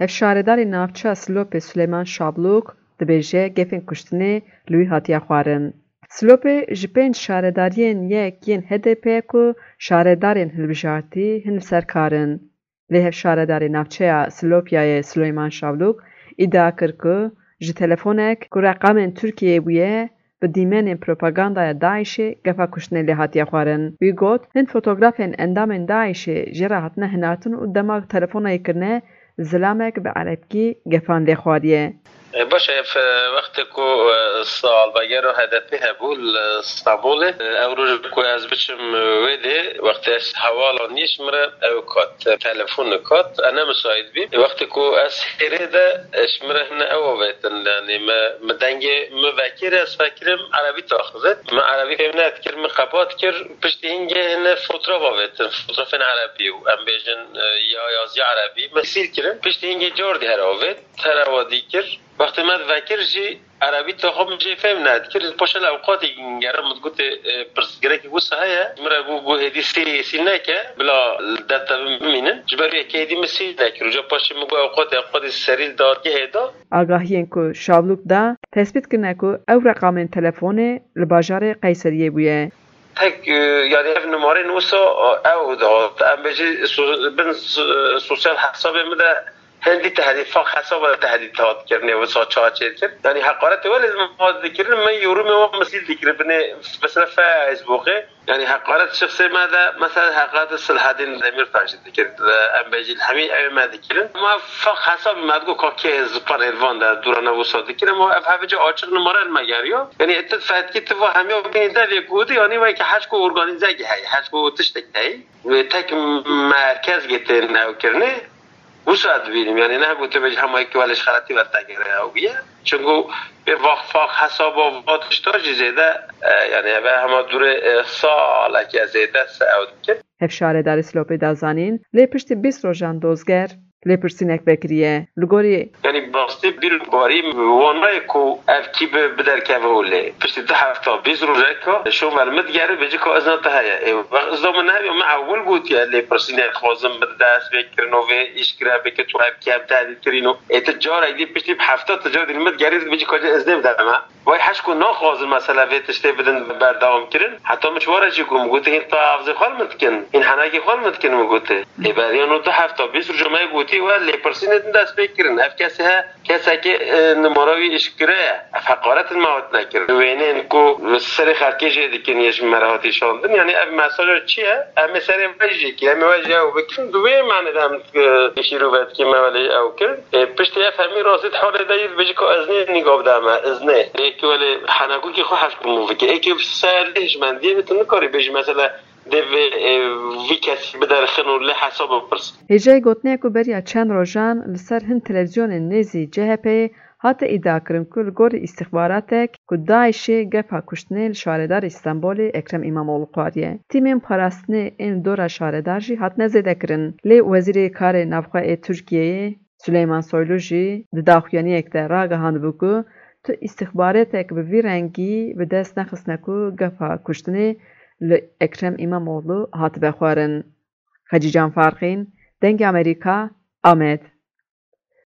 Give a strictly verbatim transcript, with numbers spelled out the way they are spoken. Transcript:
Hevşaredarê navçeya Silopê Suleyman Şablûk dibêje gefên kuştinê li wî hatiye xwarin. Silopê ji pênc şaredariyên yek yên H D P ku şaredarên hilbijartî hin li ser kar in. Lê hevşaredarê navçeya Silopyayê Suleyman Şablûk îdia kir ku ji telefonek ku reqamên Tirkiyeyê bûye bi dîmenên propagandaya Daişê gefa kuştinê lê hatiye xwarin. Wî got hin fotografên endamên Daişê jê re hatine hinatin û dema telefonayê kirine zilamek bi erebkî gefan lê xwariye. باشه وقتی که سال بگر و هدفی هبول استانبول او رو که از بچم ویده وقتی از حوالا نیش مره او کات تلفن کات انا مساعد بی وقتی که از هیره ده اشمره هنه او ویتن یعنی ما دنگی ما وکیر از فکرم عربی تاخذت ما عربی فهمنات کر ما قبات کر پشت اینگه هنه فوتوغرافا ویتن فوتوغرافین عربی و ام بیجن یا یازی عربی مسیل کرن پشت اینگه جور دی هر آوید هر آوادی کر وقتی من فکر جی عربی تا خب میشه فهم ند کرد پاش الاوقات گرم مدگوت پرسگره که گوسه هیا مرا گو گو هدی سی سی نکه بلا دتا بمینن جبری که هدی مسی نکر جو پاش مگو اوقات اوقات سریل داد که هدا آگاهیان کو شابلوک دا تثبیت کنه کو او رقم تلفن لباجار قیصریه بویه تک یعنی اف نماره نوسا او داد ام بجی بن سوشال حساب مده هندی تهدید فاق حساب تهدید تهاد کرنه و ساعت چهار چهل کرد یعنی حقارت ولی المفاد ذکرن من یورو می مسیل ذکر بنه مثلا فیسبوکه یعنی حقارت شخصی ماذا مثلا حقارت صلاح الدین امیر فرشید ذکر ام بجیل همین ایم ما ذکرن ما فاق حساب مادگو که زپار الوان در دوران وسط ذکرن ما افهم جا آچق نماره المگریو یعنی اتفاقی که تو همه بین در یک گودی یعنی وای که هشت کو ارگانیزه هی هشت کو تشتک هی و تک مرکز گته نو کرنه وساد بینیم یعنی نه گوته بج همه که ولش خلاتی ورتا گره او بیه چونگو به وقفاق حساب و واتشتاج زیده یعنی به همه دور سال که زیده سعود کرد هفشاردار سلوپی دازانین لی پشتی بیست روزان دوزگر لی پرسینک بکریه لگوری یعنی باستی بیر باری وانای کو اف کی بدر که وله پشتی ده هفته بیست روزه که شو ولمت گره بجی که از نت هیا از دم نه ما اول گویی لی پرسینک خوازم بده دست بکرنو و ایش کرا بکت تو اف کی اب تعدیل کرینو ات جار ایدی پشتی هفته تجار دیلمت گره بجی که از نم دارم وای هش کو نخوازم مثلا وی تشته بدن بردام کرن حتی مشواره چی کوم گوته این تا افز خال متکن این حناکی خال متکن مگوته ای بریانو ده هفته بیست روزه ما گویی و لی پرسینت دست بکرن اف کسی ها کسی که نماروی اشکره فقارت الموت نکرد وینن کو سر خرکی جدی که نیش مراحتی شاندن یعنی اب مسئله چیه ام سر وجهی که ام وجه او بکن دوی معنی دام شیروات که مولی او کرد پشت اف همی راسد حال دایر بجی که ازنی نگاه دام ازنه یکی ولی حناگو که خو حش کنم وکی یکی سرش من دیه بتون کاری بجی مثلا دیو وی کسی بدر خنو له حساب پرس هجای گوتنه کو بریا چند روزان لسر هن تلویزیون نزی جهپی هات ایدا کرن کل گور استخباراتک کو داعشی گفا کشتنه شاردار استانبول اکرم اماموغلو قاریه تیمین پاراستنه این دورا شاردار جی هات نزده کرن لی وزیر کار نافخواه ترکیه سلیمان سویلو جی دداخویانی اکده راگه هندبوکو تو استخباراتک به وی رنگی به دست نخستنه کو گفا کشتنه اکرم اماموغلو هات بخوارن خجیجان فارقین دنگ امریکا آمد